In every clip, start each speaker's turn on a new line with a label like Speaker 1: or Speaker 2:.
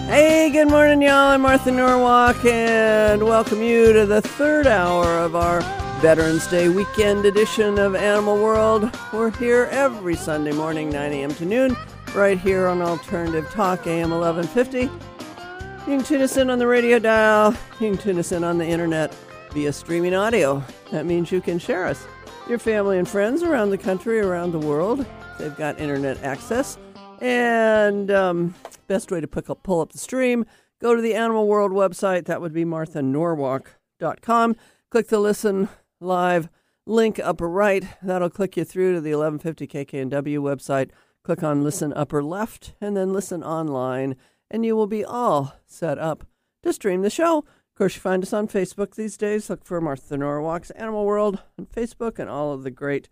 Speaker 1: Hey, good morning, y'all. I'm Martha Norwalk, and welcome you to the third hour of our Veterans Day weekend edition of Animal World. We're here every Sunday morning, 9 a.m. to noon, right here on Alternative Talk, AM 1150. You can tune us in on the radio dial. You can tune us in on the internet via streaming audio. That means you can share us, your family and friends around the country, around the world. They've got internet access. And best way to pull up the stream, go to the Animal World website. That would be marthanorwalk.com. Click the Listen Live link upper right. That'll click you through to the 1150 KKNW website. Click on Listen upper left and then Listen online, and you will be all set up to stream the show. Of course, you find us on Facebook these days. Look for Martha Norwalk's Animal World on Facebook and all of the great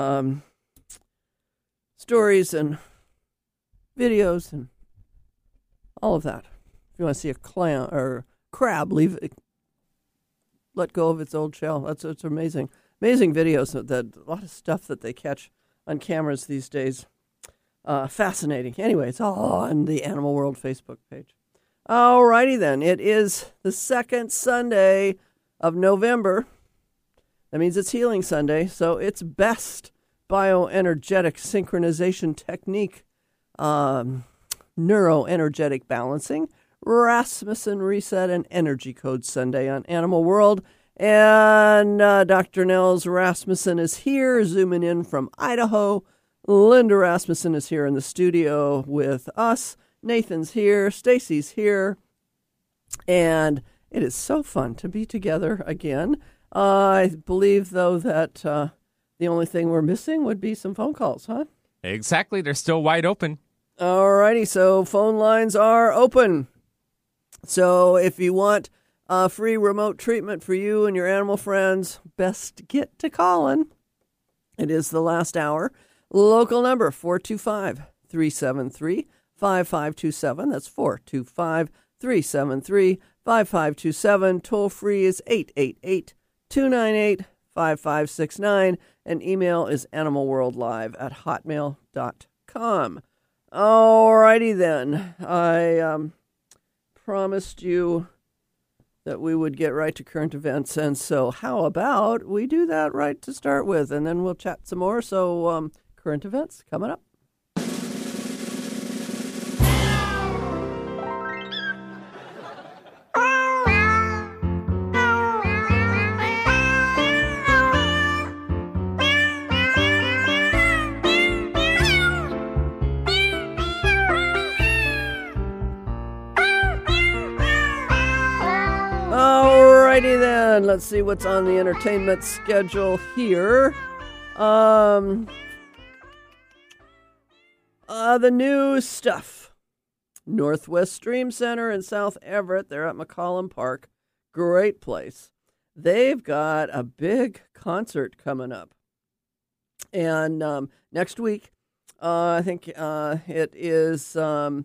Speaker 1: stories and videos and all of that. If you want to see a clam or crab let go of its old shell, it's amazing. Amazing videos. That a lot of stuff that they catch on cameras these days. Fascinating. Anyway, it's all on the Animal World Facebook page. Alrighty then. It is the second Sunday of November. That means it's Healing Sunday, so it's best bioenergetic synchronization technique. Neuroenergetic balancing, Rasmussen Reset, and Energy Code Sunday on Animal World. And Dr. Nels Rasmussen is here, zooming in from Idaho. Linda Rasmussen is here in the studio with us. Nathan's here. Stacy's here. And it is so fun to be together again. I believe, though, that the only thing we're missing would be some phone calls, huh?
Speaker 2: Exactly. They're still wide open.
Speaker 1: Alrighty, so phone lines are open. So if you want free remote treatment for you and your animal friends, best get to calling. It is the last hour. Local number 425-373-5527. That's 425-373-5527. Toll free is 888-298-5569. And email is animalworldlive@hotmail.com. Alrighty then. I promised you that we would get right to current events, and so how about we do that right to start with, and then we'll chat some more. So current events coming up. Alrighty then, let's see what's on the entertainment schedule here. The new stuff. Northwest Stream Center in South Everett, they're at McCollum Park. Great place. They've got a big concert coming up. And next week, I think it is the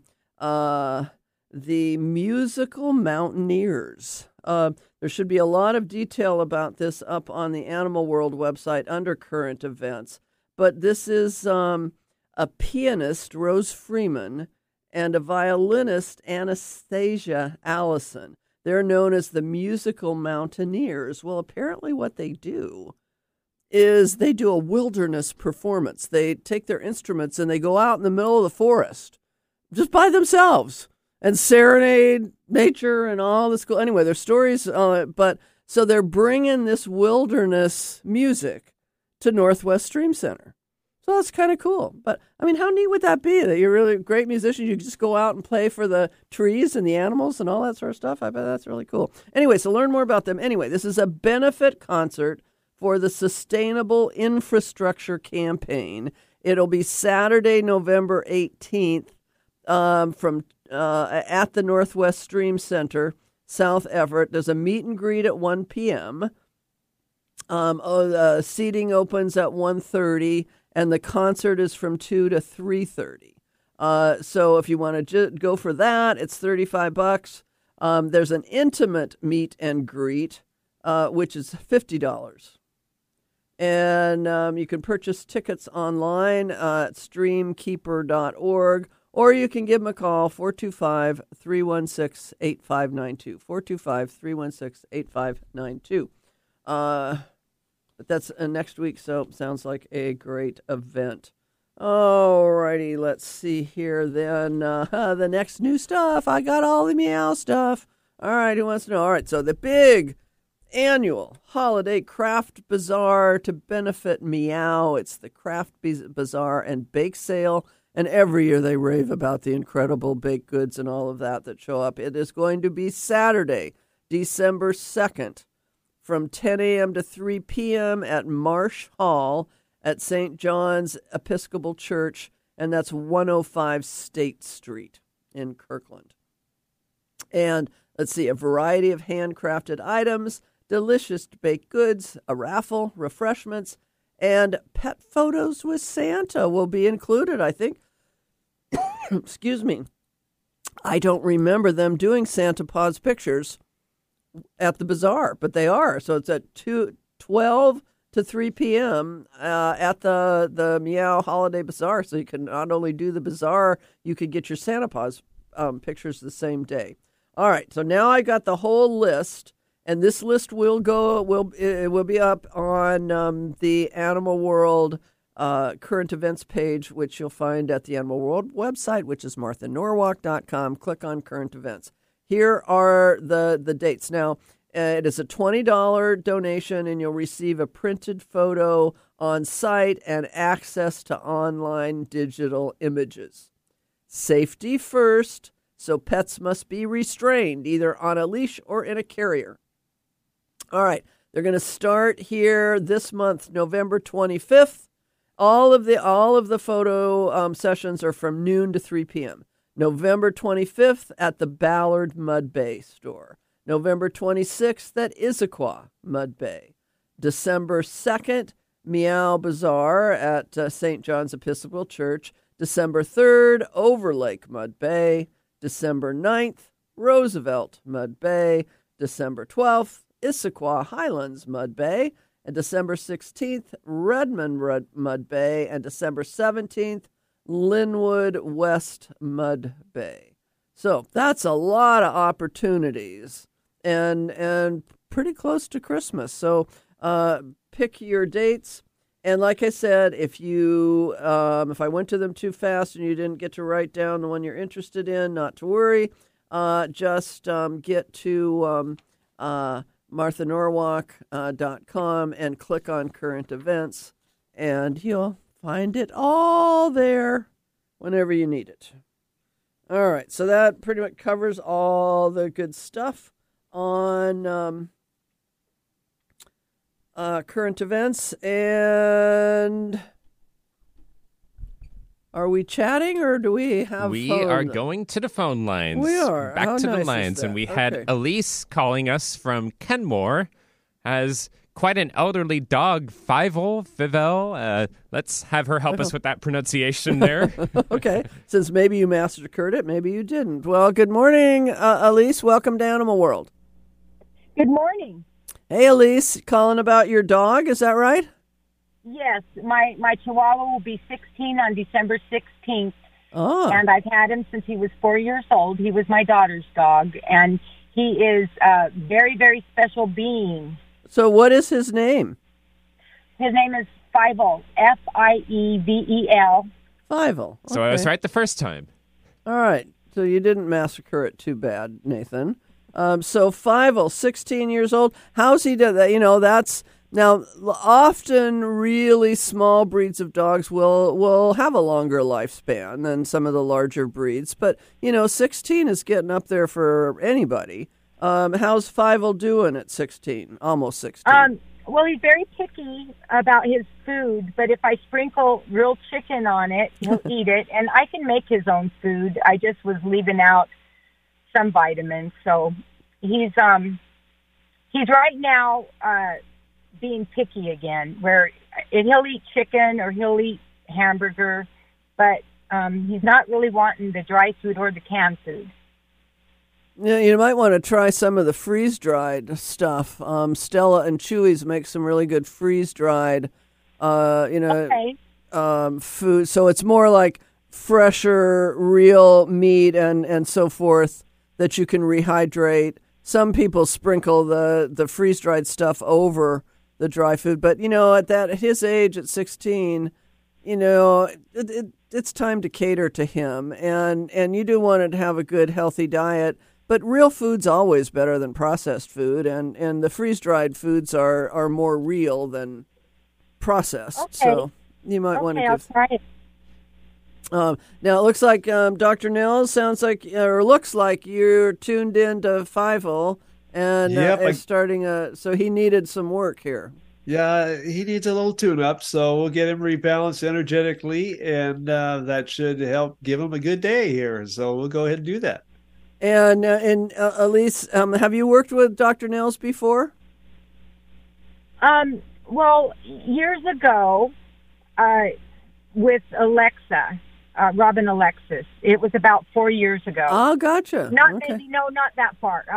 Speaker 1: Musical Mountaineers. There should be a lot of detail about this up on the Animal World website under current events. But this is a pianist, Rose Freeman, and a violinist, Anastasia Allison. They're known as the Musical Mountaineers. Well, apparently what they do is they do a wilderness performance. They take their instruments and they go out in the middle of the forest just by themselves and serenade nature and all this cool. Anyway, there's stories on it, but so they're bringing this wilderness music to Northwest Stream Center. So that's kind of cool. But, I mean, how neat would that be that you're really a great musician? You just go out and play for the trees and the animals and all that sort of stuff. I bet that's really cool. Anyway, so learn more about them. Anyway, this is a benefit concert for the Sustainable Infrastructure Campaign. It'll be Saturday, November 18th from at the Northwest Stream Center, South Everett. There's a meet and greet at 1 p.m. Seating opens at 1:30, and the concert is from 2 to 3:30. So if you want to go for that, it's $35. There's an intimate meet and greet, which is $50. And you can purchase tickets online at streamkeeper.org or you can give them a call, 425-316-8592, 425-316-8592. But that's next week, so sounds like a great event. All righty, let's see here then. The next new stuff. I got all the meow stuff. All right, who wants to know? All right, so the big annual holiday craft bazaar to benefit Meow. It's the Craft Bazaar and Bake Sale, and every year they rave about the incredible baked goods and all of that show up. It is going to be Saturday, December 2nd, from 10 a.m. to 3 p.m. at Marsh Hall at St. John's Episcopal Church, and that's 105 State Street in Kirkland. And let's see, a variety of handcrafted items, delicious baked goods, a raffle, refreshments, and pet photos with Santa will be included, I think. Excuse me. I don't remember them doing Santa Paws pictures at the bazaar, but they are. So it's at 12 to 3 p.m. At the Meow Holiday Bazaar. So you can not only do the bazaar, you could get your Santa Paws pictures the same day. All right, so now I got the whole list, and this list will be up on the Animal World current events page, which you'll find at the Animal World website, which is marthanorwalk.com. Click on current events. Here are the dates. Now, it is a $20 donation, and you'll receive a printed photo on site and access to online digital images. Safety first, so pets must be restrained, either on a leash or in a carrier. All right, they're going to start here this month, November 25th. All of the photo sessions are from noon to 3 p.m. November 25th at the Ballard Mud Bay store. November 26th at Issaquah Mud Bay. December 2nd, Meow Bazaar at St. John's Episcopal Church. December 3rd, Overlake Mud Bay. December 9th, Roosevelt Mud Bay. December 12th, Issaquah Highlands Mud Bay. And December 16th, Redmond Mud Bay. And December 17th, Linwood West Mud Bay. So that's a lot of opportunities and pretty close to Christmas. So pick your dates. And like I said, if I went to them too fast and you didn't get to write down the one you're interested in, not to worry. Just get to marthanorwalk.com and click on current events, and you'll find it all there whenever you need it. All right, so that pretty much covers all the good stuff on current events. And are we chatting, or do we have
Speaker 2: We
Speaker 1: phone?
Speaker 2: are going to the phone lines.
Speaker 1: We are.
Speaker 2: Back
Speaker 1: How
Speaker 2: to
Speaker 1: nice
Speaker 2: the
Speaker 1: is
Speaker 2: lines.
Speaker 1: that?
Speaker 2: And we
Speaker 1: Okay.
Speaker 2: had Elise calling us from Kenmore, has quite an elderly dog, Fivel. Let's have her help us with that pronunciation there.
Speaker 1: Okay, since maybe you massacred it, maybe you didn't. Well, good morning, Elise. Welcome to Animal World.
Speaker 3: Good morning.
Speaker 1: Hey, Elise, calling about your dog, is that right?
Speaker 3: Yes, my Chihuahua will be 16 on December 16th,
Speaker 1: Oh,
Speaker 3: and I've had him since he was 4 years old. He was my daughter's dog, and he is a very, very special being.
Speaker 1: so what is his name?
Speaker 3: His name is Fievel, Fievel.
Speaker 1: Fievel.
Speaker 2: So I was right the first time.
Speaker 1: All right, so you didn't massacre it too bad, Nathan. So Fievel, 16 years old. How's he done that? That's... Now, often really small breeds of dogs will have a longer lifespan than some of the larger breeds. But, 16 is getting up there for anybody. How's Fievel doing at 16, almost 16?
Speaker 3: Well, he's very picky about his food, but if I sprinkle real chicken on it, he'll eat it. And I can make his own food. I just was leaving out some vitamins. So he's right now... being picky again, where he'll eat chicken or he'll eat hamburger, but he's not really wanting the dry food or the canned food.
Speaker 1: Yeah, you might want to try some of the freeze-dried stuff. Stella and Chewy's make some really good freeze-dried,
Speaker 3: Okay.
Speaker 1: food. So it's more like fresher, real meat and so forth that you can rehydrate. Some people sprinkle the freeze-dried stuff over the dry food, but at his age, at 16, it's time to cater to him, and you do want to have a good, healthy diet. But real food's always better than processed food, and the freeze-dried foods are more real than processed.
Speaker 3: Okay.
Speaker 1: So you might want to
Speaker 3: I'll
Speaker 1: give.
Speaker 3: try it.
Speaker 1: Now it looks like Dr. Nels looks like you're tuned in to Fievel and
Speaker 4: Yep,
Speaker 1: is starting so he needed some work here.
Speaker 4: Yeah, he needs a little tune-up, so we'll get him rebalanced energetically, and that should help give him a good day here. So we'll go ahead and do that.
Speaker 1: And Elise, have you worked with Dr. Nels before?
Speaker 3: Well, years ago, with Alexa, Robin Alexis. It was about 4 years ago.
Speaker 1: Oh, gotcha.
Speaker 3: Not
Speaker 1: okay.
Speaker 3: maybe, no, not that far.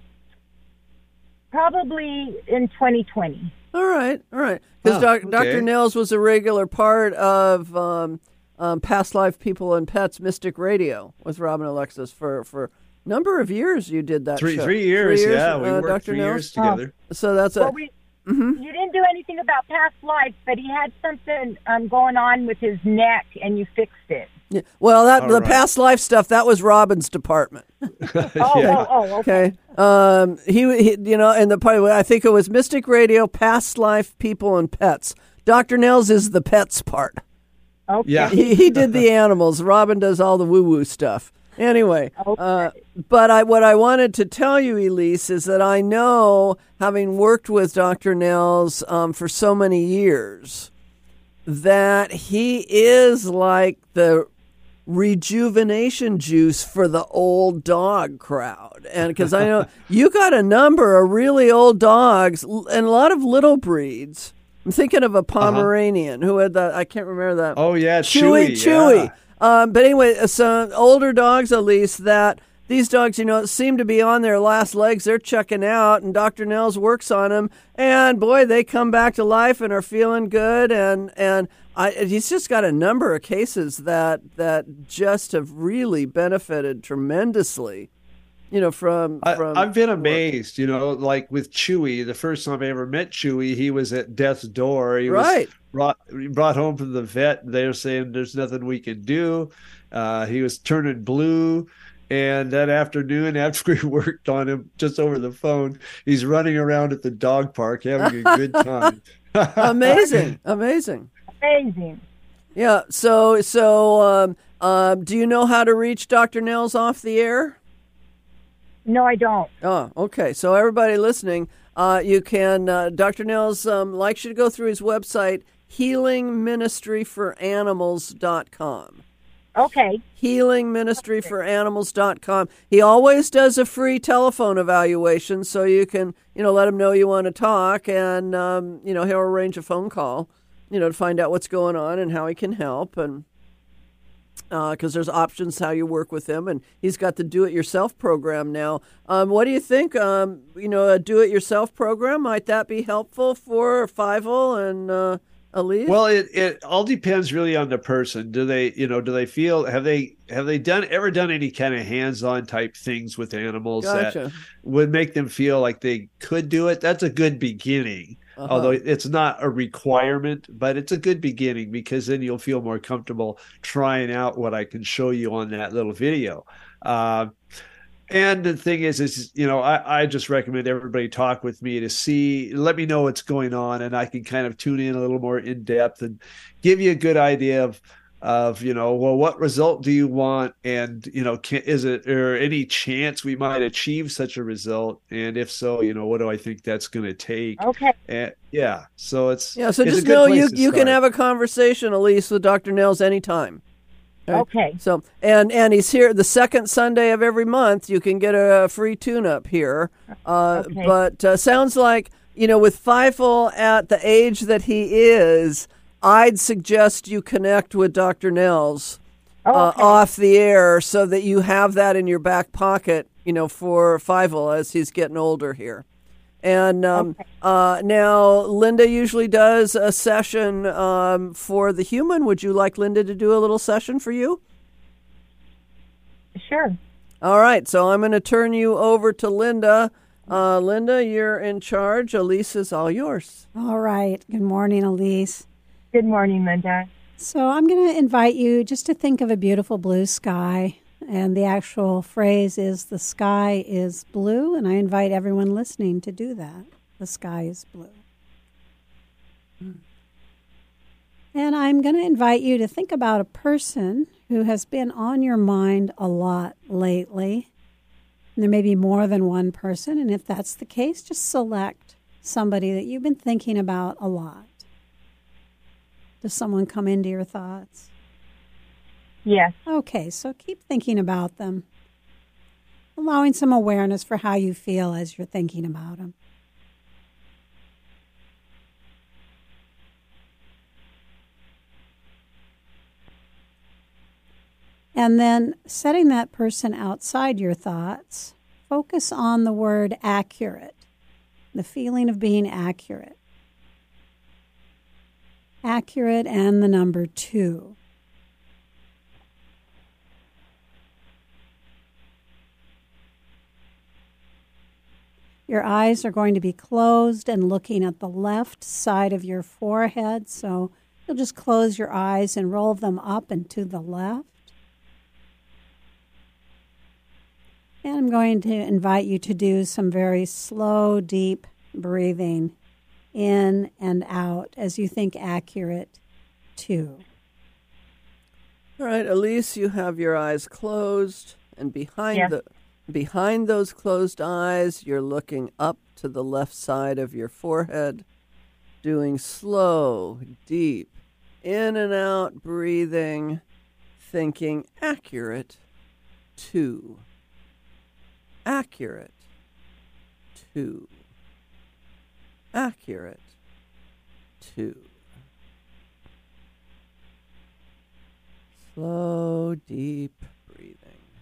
Speaker 3: Probably in 2020.
Speaker 1: All right. Because Dr. Nels was a regular part of Past Life People and Pets Mystic Radio with Robin Alexis for a number of years. You did that show.
Speaker 4: 3 years. Yeah, we worked
Speaker 1: Dr.
Speaker 4: 3
Speaker 1: Nels?
Speaker 4: years together.
Speaker 1: So that's
Speaker 3: Well, you didn't do anything about past life, but he had something going on with his neck, and you fixed it.
Speaker 1: Yeah. Well, the
Speaker 4: right.
Speaker 1: past life stuff, that was Robin's department.
Speaker 3: Okay.
Speaker 1: He and the part, I think it was Mystic Radio, Past Life People and Pets. Dr. Nels is the pets part.
Speaker 3: Okay.
Speaker 4: Yeah.
Speaker 1: He did the animals. Robin does all the woo-woo stuff. Anyway,
Speaker 3: Okay.
Speaker 1: but what I wanted to tell you, Elise, is that I know, having worked with Dr. Nels for so many years, that he is like the rejuvenation juice for the old dog crowd. And because I know you got a number of really old dogs and a lot of little breeds. I'm thinking of a Pomeranian who had that. I can't remember that.
Speaker 4: Oh, yeah,
Speaker 1: Chewy.
Speaker 4: Yeah.
Speaker 1: But anyway, some older dogs, at least, that these dogs, seem to be on their last legs. They're checking out, and Dr. Nels works on them. And boy, they come back to life and are feeling good. And he's just got a number of cases that just have really benefited tremendously. From
Speaker 4: I've been amazed, like with Chewy. The first time I ever met Chewy, he was at death's door. He was brought home from the vet. They're saying there's nothing we can do. He was turning blue. And that afternoon, after we worked on him just over the phone, he's running around at the dog park having a good time.
Speaker 1: Amazing. Yeah. So, do you know how to reach Dr. Nels off the air?
Speaker 3: No, I don't.
Speaker 1: Oh, okay. So everybody listening, you can, Dr. Nels likes you to go through his website, healingministryforanimals.com.
Speaker 3: Okay.
Speaker 1: healingministryforanimals.com. He always does a free telephone evaluation, so you can, let him know you want to talk, and, he'll arrange a phone call, to find out what's going on and how he can help, and because there's options how you work with him, and he's got the do-it-yourself program now. What do you think? A do-it-yourself program, might that be helpful for Fievel and Elise?
Speaker 4: Well, it all depends really on the person. Do they feel, have they ever done any kind of hands-on type things with animals that would make them feel like they could do it? That's a good beginning. Although it's not a requirement, but it's a good beginning, because then you'll feel more comfortable trying out what I can show you on that little video. And the thing is, I just recommend everybody talk with me to let me know what's going on, and I can kind of tune in a little more in depth and give you a good idea of what result do you want? And, is it or any chance we might achieve such a result? And if so, what do I think that's going to take?
Speaker 3: Okay.
Speaker 4: And, yeah. So
Speaker 1: so just know you can have a conversation, Elise, with Dr. Nels anytime.
Speaker 3: Okay.
Speaker 1: So, and he's here the second Sunday of every month. You can get a free tune-up here.
Speaker 3: Okay.
Speaker 1: But sounds like, with Fievel at the age that he is, I'd suggest you connect with Dr. Nels off the air, so that you have that in your back pocket, for Fievel as he's getting older here. And now Linda usually does a session for the human. Would you like Linda to do a little session for you?
Speaker 3: sure.
Speaker 1: All right, so I'm going to turn you over to Linda. Linda, you're in charge. Elise is all yours.
Speaker 5: All right. Good morning, Elise.
Speaker 3: Good morning, Linda.
Speaker 5: So I'm going to invite you just to think of a beautiful blue sky. And the actual phrase is, the sky is blue. And I invite everyone listening to do that. The sky is blue. And I'm going to invite you to think about a person who has been on your mind a lot lately. And there may be more than one person, and if that's the case, just select somebody that you've been thinking about a lot. Does someone come into your thoughts?
Speaker 3: Yes.
Speaker 5: Okay, so keep thinking about them, allowing some awareness for how you feel as you're thinking about them. And then setting that person outside your thoughts, focus on the word accurate, the feeling of being accurate. Accurate and the number 2. Your eyes are going to be closed and looking at the left side of your forehead, so you'll just close your eyes and roll them up and to the left. And I'm going to invite you to do some very slow, deep breathing in and out as you think accurate 2.
Speaker 1: All right, Elise, you have your eyes closed, and behind those closed eyes, you're looking up to the left side of your forehead, doing slow, deep, in and out breathing, thinking accurate 2. Accurate 2. Accurate 2. Slow, deep breathing.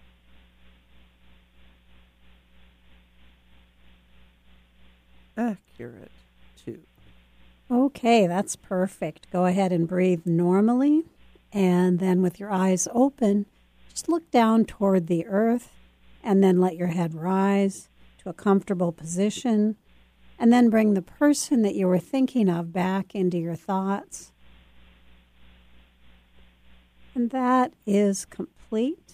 Speaker 1: Accurate 2.
Speaker 5: Okay, that's perfect. Go ahead and breathe normally. And then with your eyes open, just look down toward the earth and then let your head rise to a comfortable position. And then bring the person that you were thinking of back into your thoughts. And that is complete.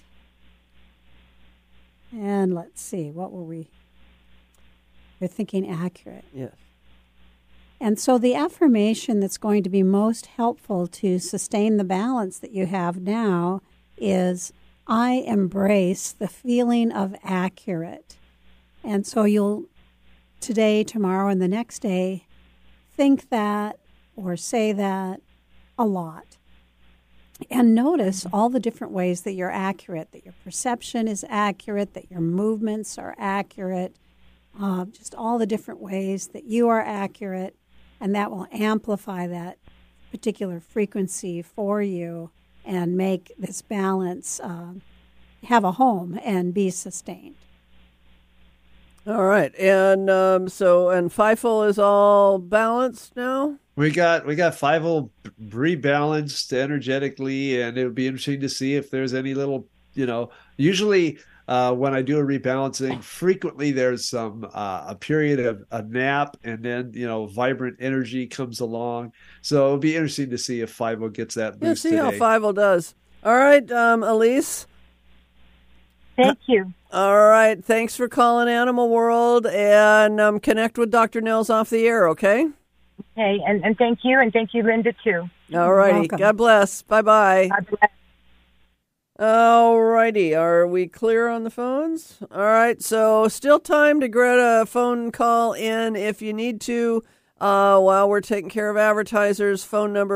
Speaker 5: And let's see, what were we? We're thinking accurate.
Speaker 1: Yes.
Speaker 5: And so the affirmation that's going to be most helpful to sustain the balance that you have now is, I embrace the feeling of accurate. And so you'll, today, tomorrow, and the next day, think that or say that a lot. And notice all the different ways that you're accurate, that your perception is accurate, that your movements are accurate, just all the different ways that you are accurate, and that will amplify that particular frequency for you and make this balance have a home and be sustained.
Speaker 1: All right, and and Feifel is all balanced now.
Speaker 4: We got Feifel rebalanced energetically, and it would be interesting to see if there's any little, usually when I do a rebalancing, frequently there's some a period of a nap, and then vibrant energy comes along. So it'll be interesting to see if Feifel gets that boost
Speaker 1: today.
Speaker 4: How
Speaker 1: Feifel does. All right, Elise.
Speaker 3: Thank you.
Speaker 1: All right. Thanks for calling Animal World, and connect with Dr. Nels off the air, okay?
Speaker 3: Okay, and thank you, and thank you, Linda, too.
Speaker 1: All righty. God bless. Bye-bye.
Speaker 3: God bless.
Speaker 1: All righty. Are we clear on the phones? All right. So still time to get a phone call in if you need to while we're taking care of advertisers. Phone number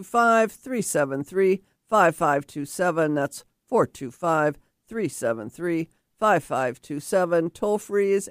Speaker 1: 425-373-5527. That's 425-373-5527. Toll free is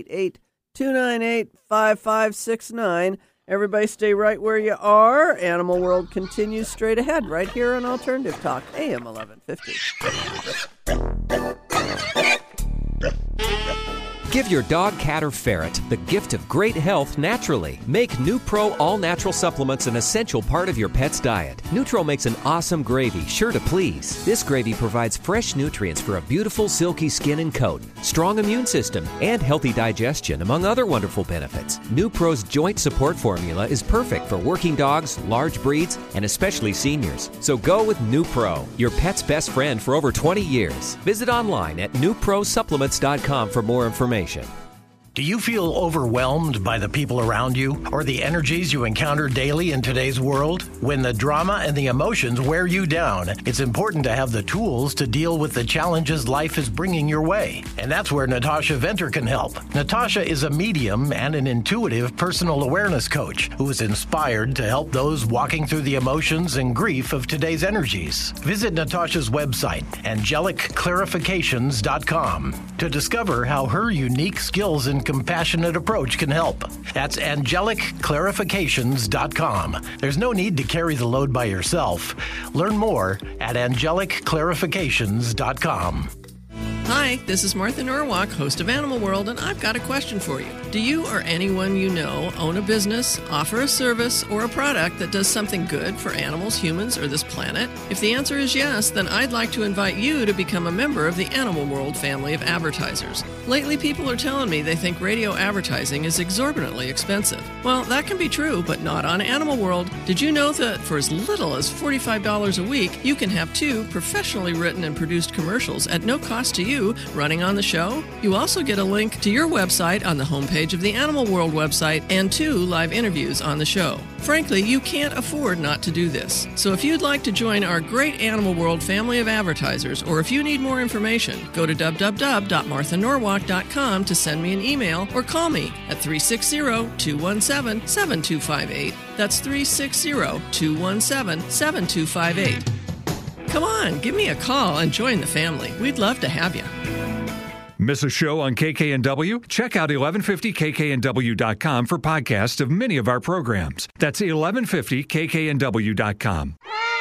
Speaker 1: 888-298-5569. Everybody stay right where you are. Animal World continues straight ahead right here on Alternative Talk, AM 1150.
Speaker 6: Give your dog, cat, or ferret the gift of great health naturally. Make NuPro all-natural supplements an essential part of your pet's diet. Nutro makes an awesome gravy, sure to please. This gravy provides fresh nutrients for a beautiful, silky skin and coat, strong immune system, and healthy digestion, among other wonderful benefits. NuPro's joint support formula is perfect for working dogs, large breeds, and especially seniors. So go with NuPro, your pet's best friend for over 20 years. Visit online at NuProSupplements.com for more information.
Speaker 7: Do you feel overwhelmed by the people around you or the energies you encounter daily in today's world? When the drama and the emotions wear you down, it's important to have the tools to deal with the challenges life is bringing your way. And that's where Natasha Venter can help. Natasha is a medium and an intuitive personal awareness coach who is inspired to help those walking through the emotions and grief of today's energies. Visit Natasha's website, angelicclarifications.com, to discover how her unique skills and compassionate approach can help. That's angelicclarifications.com. There's no need to carry the load by yourself. Learn more at angelicclarifications.com.
Speaker 8: Hi, this is Martha Norwalk, host of Animal World, and I've got a question for you. Do you or anyone you know own a business, offer a service, or a product that does something good for animals, humans, or this planet? If the answer is yes, then I'd like to invite you to become a member of the Animal World family of advertisers. Lately, people are telling me they think radio advertising is exorbitantly expensive. Well, that can be true, but not on Animal World. Did you know that for as little as $45 a week, you can have 2 professionally written and produced commercials at no cost to you running on the show? You also get a link to your website on the homepage of the Animal World website and 2 live interviews on the show. Frankly, you can't afford not to do this. So if you'd like to join our great Animal World family of advertisers, or if you need more information, go to www.marthanorwalk.com to send me an email or call me at 360-217-7258. That's 360-217-7258. Come on, give me a call and join the family. We'd love to have you.
Speaker 9: Miss a show on KKNW? Check out 1150kknw.com for podcasts of many of our programs. That's 1150kknw.com.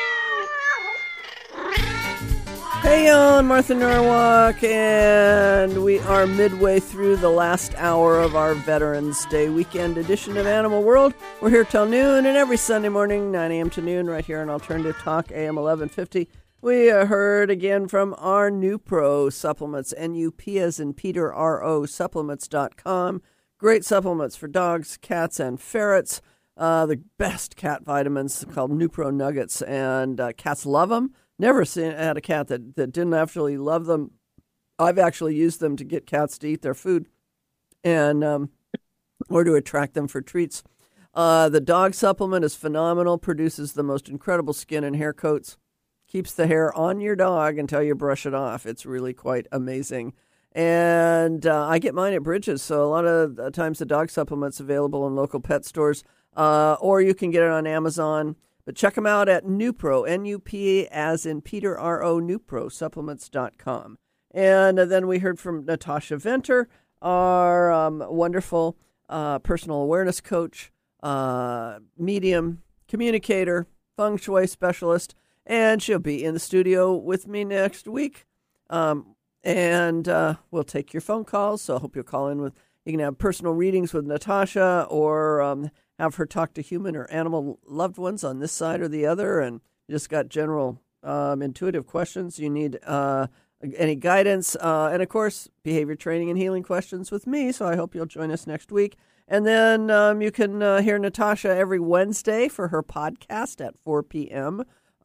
Speaker 1: Hey, y'all, I'm Martha Norwalk, and we are midway through the last hour of our Veterans Day weekend edition of Animal World. We're here till noon, and every Sunday morning, 9 a.m. to noon, right here on Alternative Talk, AM 1150. We heard again from our NuPro supplements, NUP as in Peter, RO, supplements.com. Great supplements for dogs, cats, and ferrets. The best cat vitamins called NuPro Nuggets, and cats love them. Never had a cat that didn't actually love them. I've actually used them to get cats to eat their food and or to attract them for treats. The dog supplement is phenomenal, produces the most incredible skin and hair coats, keeps the hair on your dog until you brush it off. It's really quite amazing. And I get mine at Bridges, so a lot of times the dog supplement's available in local pet stores, or you can get it on Amazon. But check them out at NuPro, N-U-P as in Peter, R-O, NuProSupplements.com. And then we heard from Natasha Venter, our wonderful personal awareness coach, medium, communicator, feng shui specialist, and she'll be in the studio with me next week. And we'll take your phone calls, so I hope you'll call in with, you can have personal readings with Natasha, or have her talk to human or animal loved ones on this side or the other, and you just got general intuitive questions. You need any guidance, and of course, behavior training and healing questions with me, so I hope you'll join us next week. And then you can hear Natasha every Wednesday for her podcast at 4 p.m.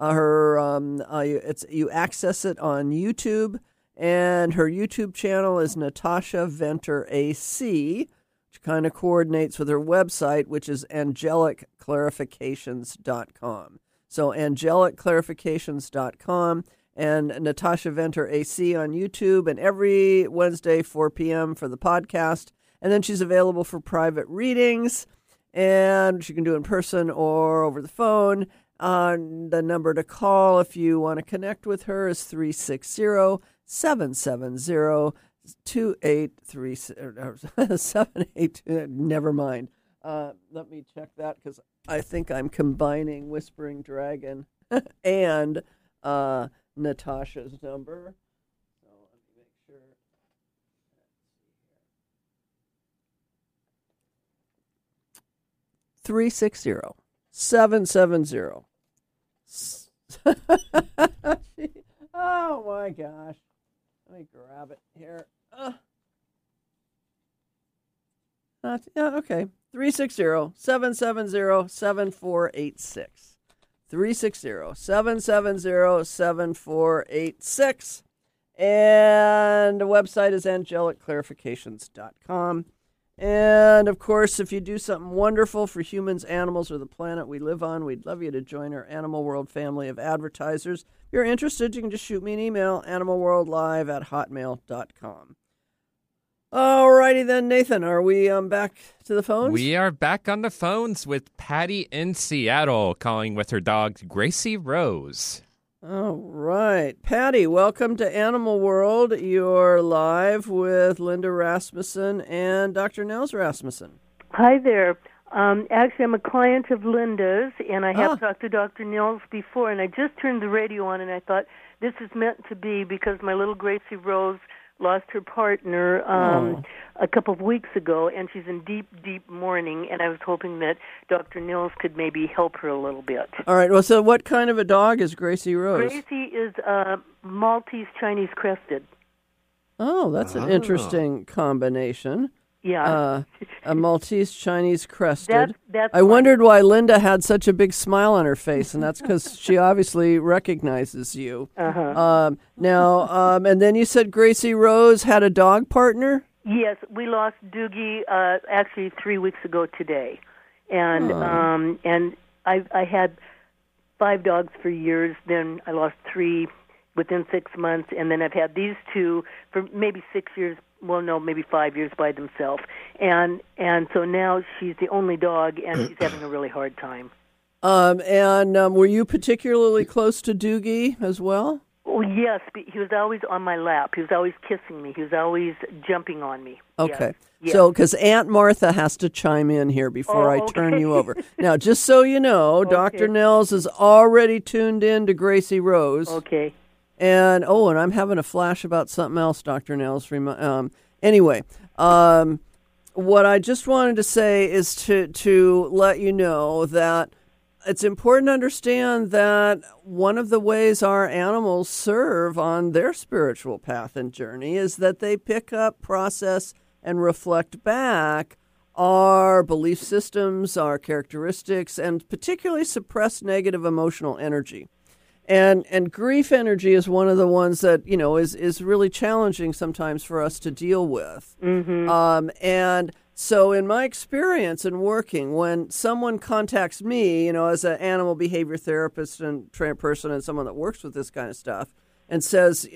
Speaker 1: You access it on YouTube, and her YouTube channel is Natasha Venter AC, which kind of coordinates with her website, which is angelicclarifications.com. So angelicclarifications.com and Natasha Venter AC on YouTube, and every Wednesday, 4 p.m. for the podcast. And then she's available for private readings, and she can do it in person or over the phone. The number to call if you want to connect with her is 360-770-2832. Never mind. Let me check that, because I think I'm combining Whispering Dragon and Natasha's number. So let me make sure. 360-770. Oh my gosh. Let me grab it here. Okay. 360-770-7486. 360-770-7486. And the website is angelicclarifications.com. And, of course, if you do something wonderful for humans, animals, or the planet we live on, we'd love you to join our Animal World family of advertisers. If you're interested, you can just shoot me an email, animalworldlive@hotmail.com. All righty then, Nathan, are we back to the phones?
Speaker 2: We are back on the phones with Patty in Seattle, calling with her dog, Gracie Rose.
Speaker 1: All right. Patty, welcome to Animal World. You're live with Linda Rasmussen and Dr. Nels Rasmussen.
Speaker 10: Hi there. Actually, I'm a client of Linda's, and I have talked to Dr. Nels before, and I just turned the radio on, and I thought, this is meant to be because my little Gracie Rose lost her partner a couple of weeks ago, and she's in deep, deep mourning, and I was hoping that Dr. Nils could maybe help her a little bit.
Speaker 1: All right. Well, so what kind of a dog is Gracie Rose?
Speaker 10: Gracie is a Maltese Chinese crested.
Speaker 1: Oh, that's an interesting combination.
Speaker 10: Yeah.
Speaker 1: A Maltese Chinese crested.
Speaker 10: That's
Speaker 1: I wondered why Linda had such a big smile on her face, and that's because she obviously recognizes you.
Speaker 10: Uh-huh.
Speaker 1: Now, and then you said Gracie Rose had a dog partner?
Speaker 10: Yes, we lost Doogie actually 3 weeks ago today. And I had 5 dogs for years, then I lost 3 within 6 months, and then I've had these 2 for maybe 6 years. Well, no, maybe 5 years by themselves. And so now she's the only dog, and she's having a really hard time.
Speaker 1: Were you particularly close to Doogie as well?
Speaker 10: Oh, yes. He was always on my lap. He was always kissing me. He was always jumping on me.
Speaker 1: Okay.
Speaker 10: Yes.
Speaker 1: So, because Aunt Martha has to chime in here before I turn you over. Now, just so you know, Dr. Nels is already tuned in to Gracie Rose.
Speaker 10: Okay.
Speaker 1: And I'm having a flash about something else, Dr. Nels. Anyway, what I just wanted to say is to let you know that it's important to understand that one of the ways our animals serve on their spiritual path and journey is that they pick up, process, and reflect back our belief systems, our characteristics, and particularly suppress negative emotional energy. And grief energy is one of the ones that, is really challenging sometimes for us to deal with.
Speaker 10: Mm-hmm.
Speaker 1: And so in my experience in working, when someone contacts me, as an animal behavior therapist and trained person and someone that works with this kind of stuff and says,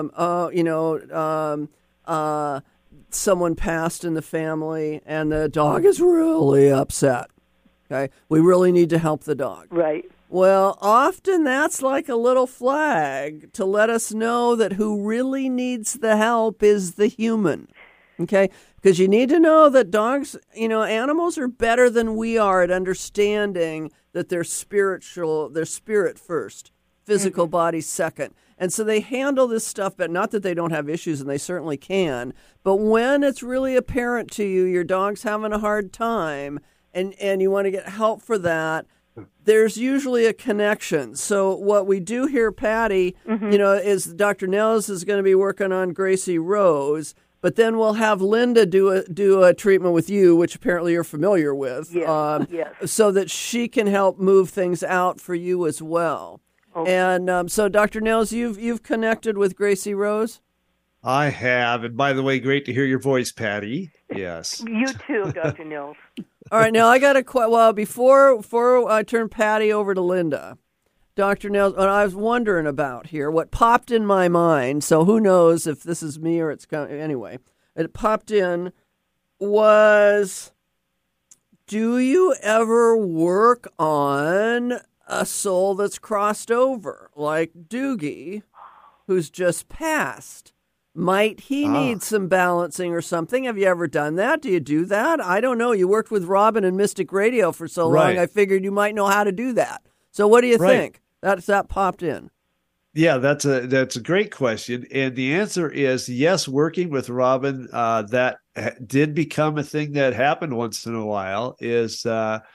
Speaker 1: someone passed in the family and the dog is really upset. Okay. We really need to help the dog.
Speaker 10: Right.
Speaker 1: Well, often that's like a little flag to let us know that who really needs the help is the human, okay? Because you need to know that dogs, animals are better than we are at understanding that they're spirit first, physical body second. And so they handle this stuff, but not that they don't have issues, and they certainly can. But when it's really apparent to you, your dog's having a hard time, and you want to get help for that, there's usually a connection. So what we do here, Patty, is Dr. Nels is going to be working on Gracie Rose, but then we'll have Linda do a treatment with you, which apparently you're familiar with,
Speaker 10: yes.
Speaker 1: So that she can help move things out for you as well. Okay. And so, Dr. Nels, you've connected with Gracie Rose?
Speaker 4: I have. And by the way, great to hear your voice, Patty. Yes.
Speaker 10: You too, Dr. Nels.
Speaker 1: All right, now I got to before I turn Patty over to Linda, Dr. Nels, what I was wondering about here, what popped in my mind, so who knows if this is me or anyway, it popped in was, do you ever work on a soul that's crossed over, like Doogie, who's just passed? Might he need some balancing or something? Have you ever done that? Do you do that? I don't know. You worked with Robin and Mystic Radio for so long, I figured you might know how to do that. So what do you think? That popped in.
Speaker 4: Yeah, that's a great question. And the answer is yes, working with Robin, that did become a thing that happened once in a while, is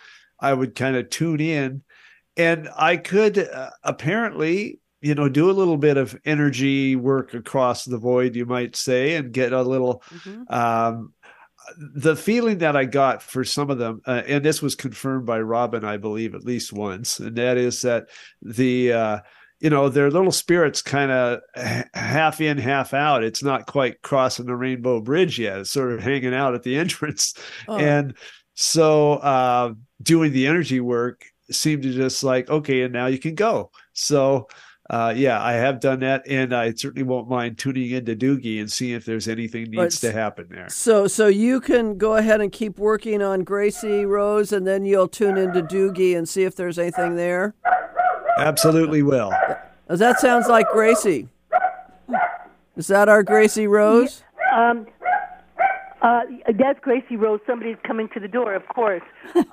Speaker 4: I would kind of tune in, and I could apparently, do a little bit of energy work across the void, you might say, and get a little, the feeling that I got for some of them, and this was confirmed by Robin, I believe, at least once, and that is that their little spirits kind of half in, half out. It's not quite crossing the Rainbow Bridge yet. It's sort of hanging out at the entrance. Oh. And so doing the energy work seemed to just like, okay, and now you can go. So I have done that, and I certainly won't mind tuning into Doogie and seeing if there's anything needs to happen there.
Speaker 1: So you can go ahead and keep working on Gracie Rose, and then you'll tune into Doogie and see if there's anything there?
Speaker 4: Absolutely will.
Speaker 1: That sounds like Gracie. Is that our Gracie Rose?
Speaker 10: That's Gracie Rose. Somebody's coming to the door, of course. You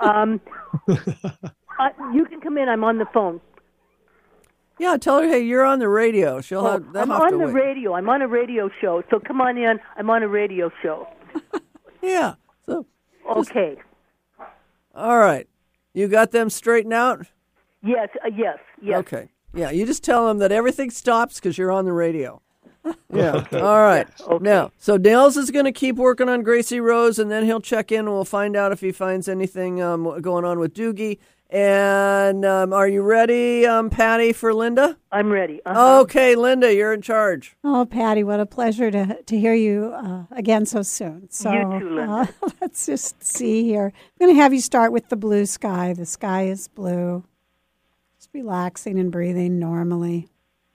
Speaker 10: can come in. I'm on the phone.
Speaker 1: Yeah, tell her, hey, you're on the radio.
Speaker 10: I'm on the radio. I'm on a radio show. So come on in. I'm on a radio show.
Speaker 1: Yeah. So.
Speaker 10: Okay.
Speaker 1: All right. You got them straightened out?
Speaker 10: Yes.
Speaker 1: Okay. Yeah, you just tell them that everything stops because you're on the radio. Yeah. All right.
Speaker 10: Okay.
Speaker 1: Now, so Nels is going to keep working on Gracie Rose, and then he'll check in, and we'll find out if he finds anything going on with Doogie. And are you ready, Patty, for Linda?
Speaker 10: I'm ready.
Speaker 1: Okay, Linda, you're in charge.
Speaker 5: Oh, Patty, what a pleasure to hear you again so soon. So,
Speaker 10: you too, Linda.
Speaker 5: Let's just see here. I'm going to have you start with the blue sky. The sky is blue. Just relaxing and breathing normally.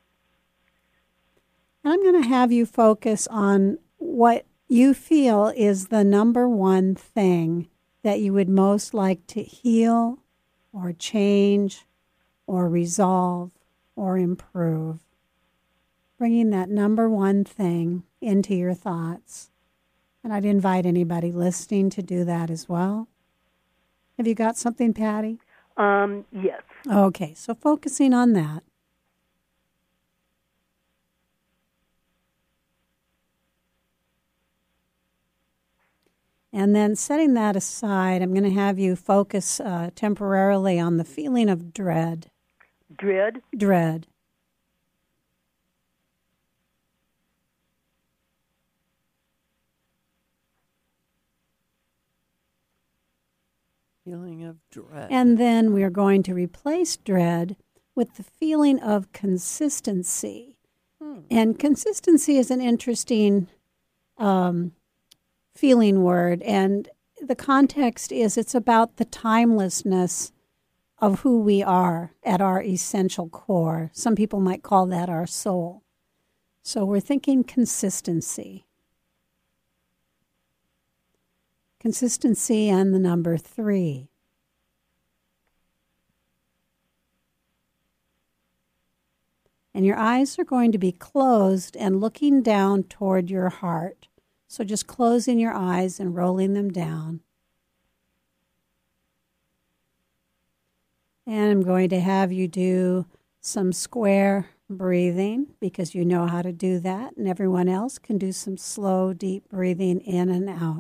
Speaker 5: And I'm going to have you focus on what you feel is the number one thing that you would most like to heal or change or resolve or improve. Bringing that number one thing into your thoughts. And I'd invite anybody listening to do that as well. Have you got something, Patty?
Speaker 10: Yes.
Speaker 5: Okay, so focusing on that. And then setting that aside, I'm going to have you focus temporarily on the feeling of dread.
Speaker 10: Dread?
Speaker 5: Dread.
Speaker 1: Feeling of dread.
Speaker 5: And then we are going to replace dread with the feeling of consistency. And consistency is an interesting feeling word, and the context is it's about the timelessness of who we are at our essential core. Some people might call that our soul. So we're thinking consistency. Consistency and the number 3. And your eyes are going to be closed and looking down toward your heart. So just closing your eyes and rolling them down. And I'm going to have you do some square breathing because you know how to do that. And everyone else can do some slow, deep breathing in and out.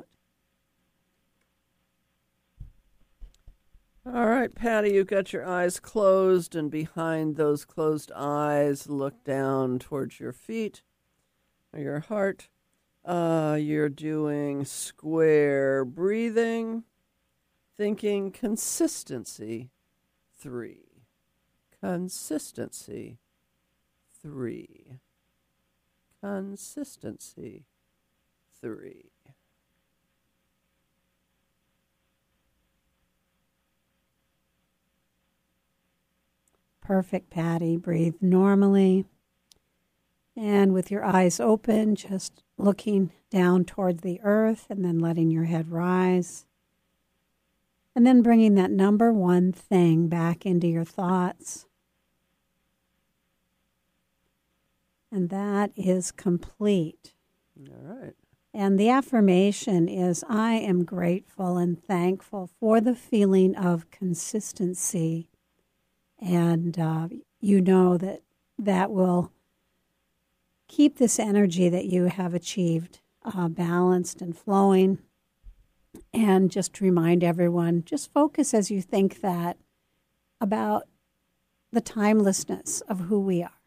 Speaker 1: All right, Patty, you've got your eyes closed, and behind those closed eyes, look down towards your feet or your heart. You're doing square breathing, thinking consistency 3. Consistency 3. Consistency 3.
Speaker 5: Perfect, Patty. Breathe normally. And with your eyes open, just looking down toward the earth and then letting your head rise. And then bringing that number one thing back into your thoughts. And that is complete.
Speaker 1: All right.
Speaker 5: And the affirmation is, I am grateful and thankful for the feeling of consistency. And you know that will keep this energy that you have achieved balanced and flowing And just to remind everyone, just focus as you think that about the timelessness of who we are.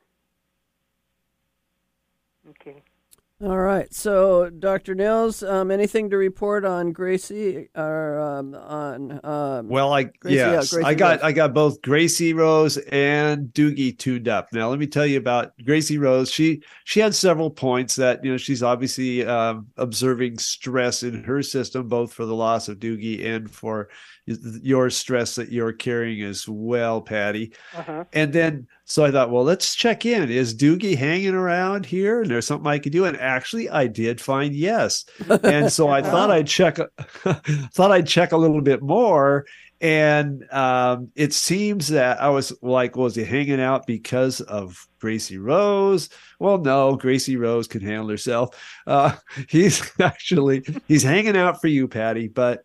Speaker 10: Okay.
Speaker 1: All right. So, Dr. Nils, anything to report on Gracie or on?
Speaker 4: Gracie, I got both Gracie Rose and Doogie tuned up. Now, let me tell you about Gracie Rose. She had several points that she's obviously observing stress in her system, both for the loss of Doogie and for your stress that you're carrying as well, Patty.
Speaker 10: Uh-huh.
Speaker 4: And then, so I thought, well, let's check in. Is Doogie hanging around here? And there's something I could do. And actually, I did find yes. And so I thought I'd check a little bit more. And it seems that I was like, was he hanging out because of Gracie Rose? Well, no, Gracie Rose can handle herself. He's hanging out for you, Patty. But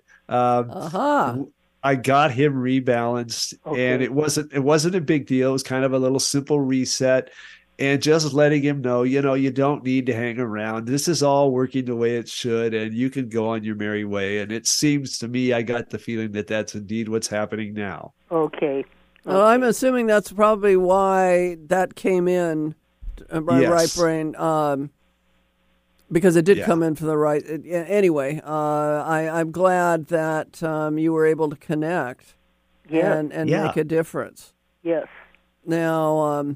Speaker 4: I got him rebalanced, and it wasn't a big deal. It was kind of a little simple reset, and just letting him know, you don't need to hang around. This is all working the way it should, and you can go on your merry way. And it seems to me, I got the feeling that that's indeed what's happening now.
Speaker 10: Okay.
Speaker 1: Well, I'm assuming that's probably why that came in right brain. Because it did come in for the right. Anyway, I'm glad that you were able to connect and make a difference.
Speaker 10: Yes.
Speaker 1: Now,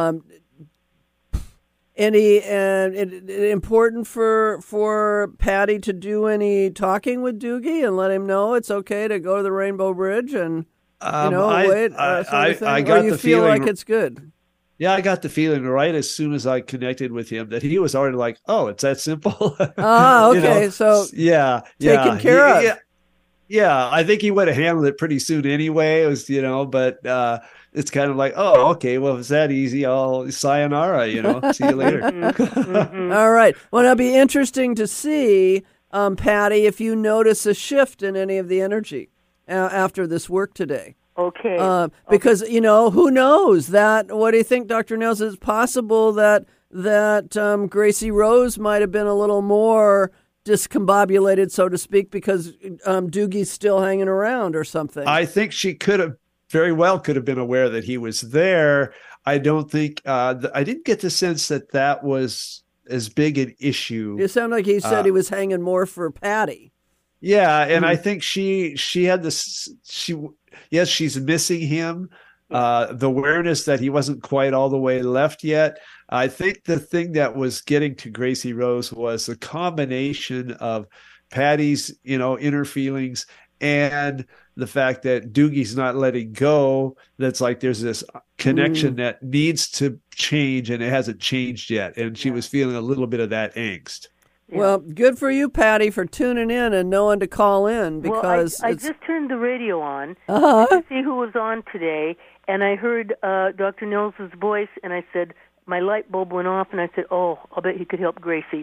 Speaker 1: important for Patty to do any talking with Doogie and let him know it's okay to go to the Rainbow Bridge and
Speaker 4: I got the feeling,
Speaker 1: feel like it's good.
Speaker 4: Yeah, I got the feeling right as soon as I connected with him that he was already like, "Oh, it's that simple."
Speaker 1: Okay. So taken care of.
Speaker 4: Yeah, I think he would have handled it pretty soon anyway. It was, but it's kind of like, oh, okay, well, if it's that easy, I'll sayonara, see you later.
Speaker 1: All right. Well, it'll be interesting to see, Patty, if you notice a shift in any of the energy after this work today.
Speaker 10: Okay.
Speaker 1: Because, who knows that, what do you think, Dr. Nils? It's possible that Gracie Rose might have been a little more discombobulated, so to speak, because Doogie's still hanging around or something.
Speaker 4: I think she could have been aware that he was there. I don't think, I didn't get the sense that was as big an issue.
Speaker 1: It sounded like he said he was hanging more for Patty.
Speaker 4: Yeah, and I think she had this, yes, she's missing him. The awareness that he wasn't quite all the way left yet. I think the thing that was getting to Gracie Rose was the combination of Patty's, inner feelings and the fact that Doogie's not letting go. That's like there's this connection that needs to change, and it hasn't changed yet. And she was feeling a little bit of that angst.
Speaker 1: Yeah. Well, good for you, Patty, for tuning in and knowing to call in, because
Speaker 10: I just turned the radio on to see who was on today, and I heard Dr. Nils' voice, and I said, my light bulb went off, and I said, oh, I'll bet he could help Gracie.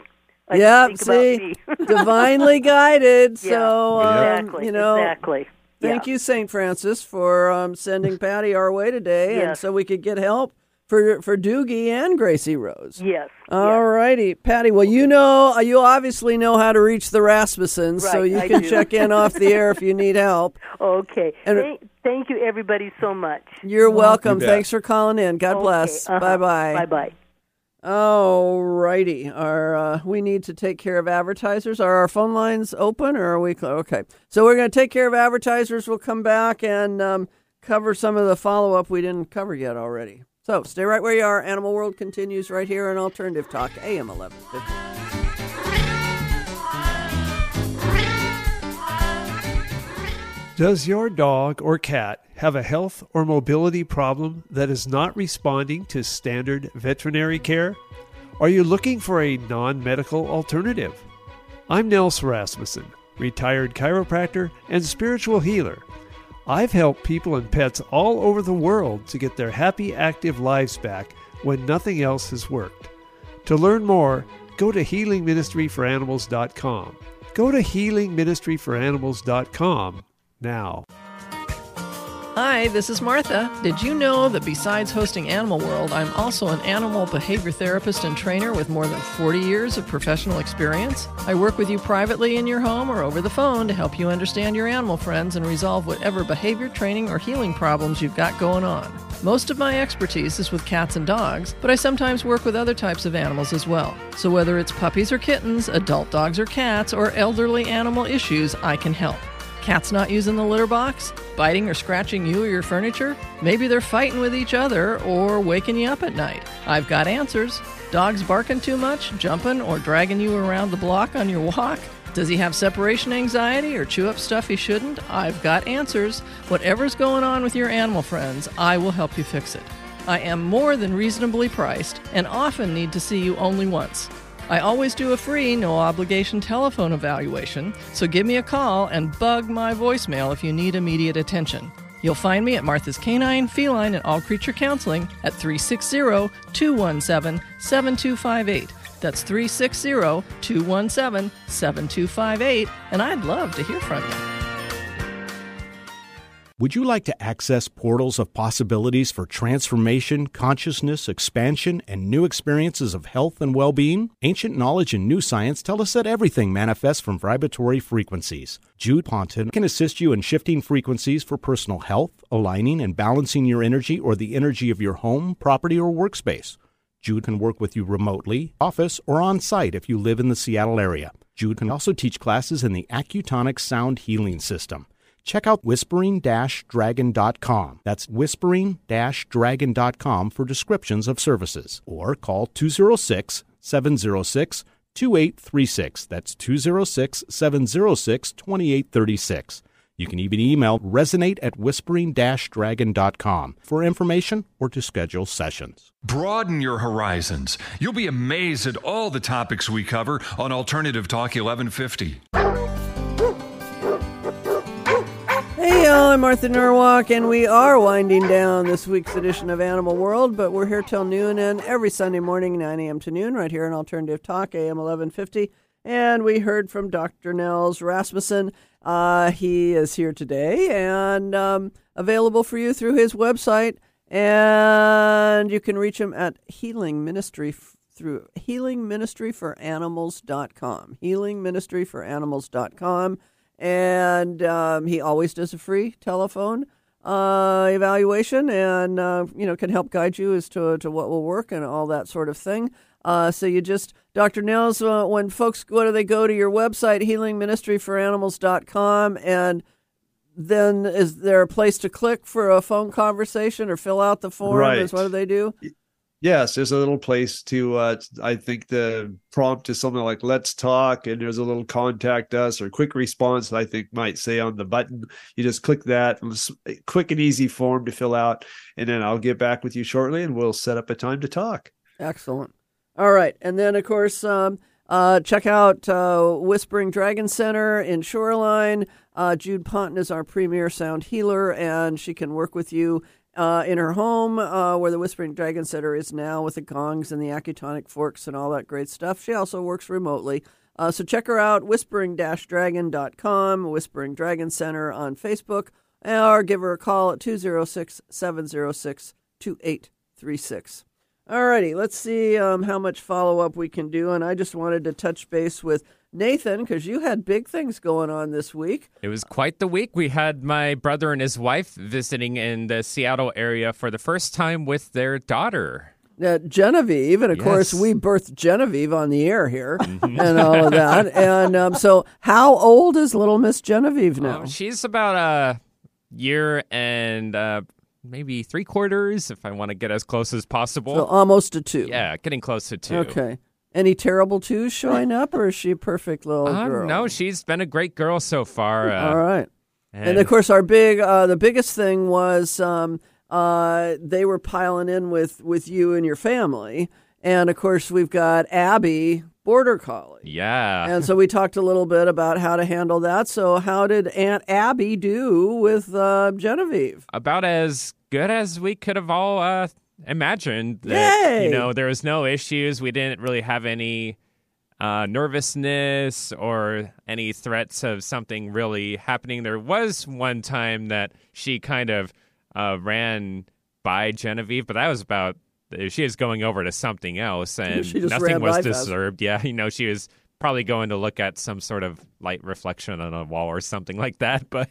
Speaker 1: Divinely guided.
Speaker 10: Yeah,
Speaker 1: so,
Speaker 10: exactly.
Speaker 1: Thank you, St. Francis, for sending Patty our way today, and so we could get help for Doogie and Gracie Rose.
Speaker 10: Yes.
Speaker 1: All righty, Patty. Well, you obviously know how to reach the Rasmussens, so you can check in off the air if you need help.
Speaker 10: Okay. And thank you, everybody, so much.
Speaker 1: You're welcome. Thanks for calling in. God bless.
Speaker 10: Uh-huh.
Speaker 1: Bye-bye.
Speaker 10: Bye-bye.
Speaker 1: All righty. We need to take care of advertisers. Are our phone lines open, or are we okay? So we're going to take care of advertisers. We'll come back and cover some of the follow-up we didn't cover yet already. So stay right where you are. Animal World continues right here on Alternative Talk, AM 1150.
Speaker 4: Does your dog or cat have a health or mobility problem that is not responding to standard veterinary care? Are you looking for a non-medical alternative? I'm Nils Rasmussen, retired chiropractor and spiritual healer. I've helped people and pets all over the world to get their happy, active lives back when nothing else has worked. To learn more, go to healingministryforanimals.com. Go to healingministryforanimals.com now.
Speaker 8: Hi, this is Martha. Did you know that besides hosting Animal World, I'm also an animal behavior therapist and trainer with more than 40 years of professional experience? I work with you privately in your home or over the phone to help you understand your animal friends and resolve whatever behavior, training, or healing problems you've got going on. Most of my expertise is with cats and dogs, but I sometimes work with other types of animals as well. So whether it's puppies or kittens, adult dogs or cats, or elderly animal issues, I can help. Cats not using the litter box? Biting or scratching you or your furniture? Maybe they're fighting with each other or waking you up at night. I've got answers. Dogs barking too much, jumping, or dragging you around the block on your walk? Does he have separation anxiety or chew up stuff he shouldn't? I've got answers. Whatever's going on with your animal friends, I will help you fix it. I am more than reasonably priced and often need to see you only once. I always do a free, no-obligation telephone evaluation, so give me a call and bug my voicemail if you need immediate attention. You'll find me at Martha's Canine, Feline, and All Creature Counseling at 360-217-7258. That's 360-217-7258, and I'd love to hear from you.
Speaker 11: Would you like to access portals of possibilities for transformation, consciousness, expansion, and new experiences of health and well-being? Ancient knowledge and new science tell us that everything manifests from vibratory frequencies. Jude Ponton can assist you in shifting frequencies for personal health, aligning and balancing your energy or the energy of your home, property, or workspace. Jude can work with you remotely, office, or on-site if you live in the Seattle area. Jude can also teach classes in the Accutonic Sound Healing System. Check out whispering-dragon.com. That's whispering-dragon.com for descriptions of services. Or call 206-706-2836. That's 206-706-2836. You can even email resonate@whispering-dragon.com for information or to schedule sessions.
Speaker 9: Broaden your horizons. You'll be amazed at all the topics we cover on Alternative Talk 1150.
Speaker 1: Hey y'all, I'm Martha Norwalk, and we are winding down this week's edition of Animal World, but we're here till noon and every Sunday morning, 9 a.m. to noon, right here on Alternative Talk, AM 1150. And we heard from Dr. Nels Rasmussen. He is here today and available for you through his website, and you can reach him at Healing Ministry through healingministryforanimals.com. healingministryforanimals.com. And he always does a free telephone evaluation, and can help guide you as to what will work and all that sort of thing. So you just, Dr. Nels, when folks go to your website, healingministryforanimals.com, and then is there a place to click for a phone conversation or fill out the form?
Speaker 4: Right.
Speaker 1: What do they do?
Speaker 4: Yes, there's a little place to, I think the prompt is something like, let's talk, and there's a little contact us or quick response, I think might say on the button. You just click that, quick and easy form to fill out, and then I'll get back with you shortly, and we'll set up a time to talk.
Speaker 1: Excellent. All right. And then, of course, check out Whispering Dragon Center in Shoreline. Jude Ponton is our premier sound healer, and she can work with you in her home, where the Whispering Dragon Center is now, with the gongs and the Accutonic forks and all that great stuff. She also works remotely. So check her out, whispering-dragon.com, Whispering Dragon Center on Facebook, or give her a call at 206-706-2836. All righty, let's see how much follow-up we can do. And I just wanted to touch base with Nathan, because you had big things going on this week.
Speaker 2: It was quite the week. We had my brother and his wife visiting in the Seattle area for the first time with their daughter.
Speaker 1: Genevieve, and of course we birthed Genevieve on the air here and all of that. And so how old is little Miss Genevieve now?
Speaker 2: She's about a year and maybe 3/4, if I want to get as close as possible.
Speaker 1: So almost a 2.
Speaker 2: Yeah, getting close to 2.
Speaker 1: Okay. Any terrible 2s showing up, or is she a perfect little girl?
Speaker 2: No, she's been a great girl so far.
Speaker 1: All right. And of course, our the biggest thing was they were piling in with you and your family. And of course, we've got Abby, Border Collie.
Speaker 2: Yeah.
Speaker 1: And so we talked a little bit about how to handle that. So how did Aunt Abby do with Genevieve?
Speaker 2: About as good as we could have all imagined.
Speaker 1: Yay!
Speaker 2: There was no issues. We didn't really have any nervousness or any threats of something really happening. There was one time that she kind of ran by Genevieve, but that was about she was going over to something else, and
Speaker 1: nothing
Speaker 2: was disturbed. Yeah, she was probably going to look at some sort of light reflection on a wall or something like that. But